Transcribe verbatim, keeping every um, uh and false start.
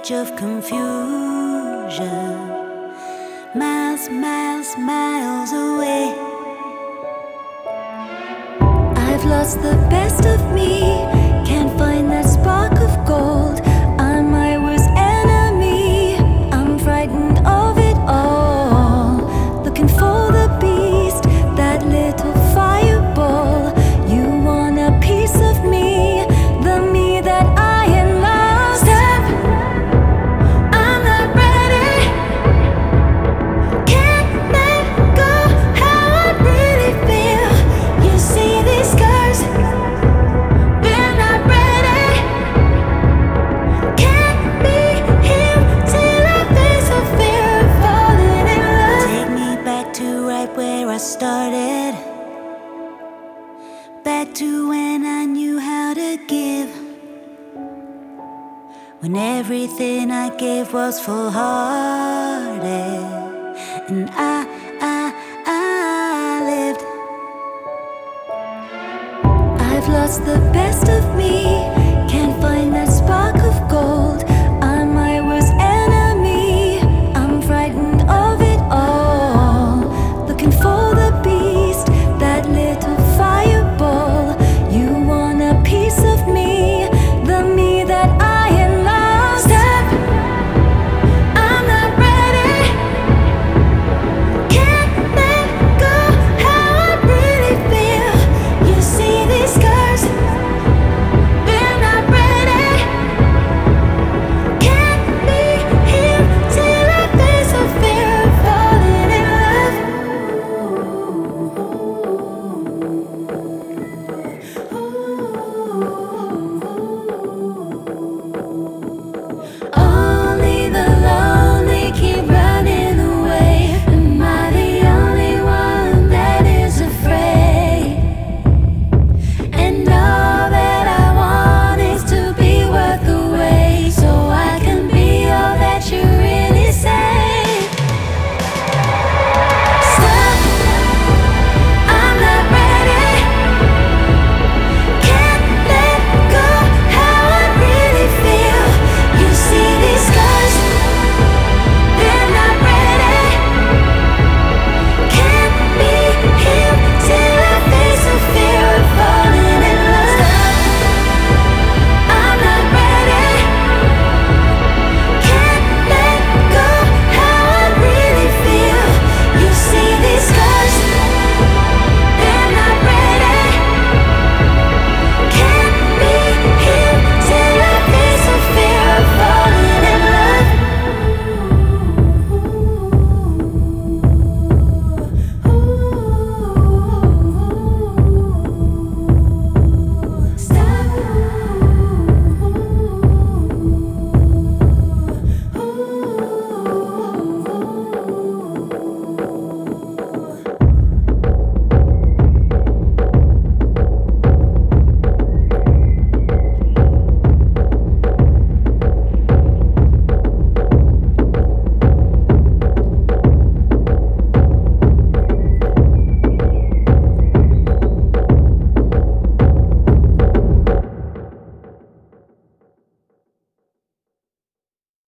edge of confusion, miles, miles, miles away. I've lost the best of me, can't find that spark of gold. I'm my worst enemy, I'm frightened of it all. Looking for the beast, that little fireball. You want a piece of me, the me that I am lost. Stop, I'm not ready. Can't let go how I really feel. You see these scars, they're not ready. Can't be healed till I face the fear of falling in love. Take me back to right where I started, back to when I knew how to give, when everything I gave was full-hearted.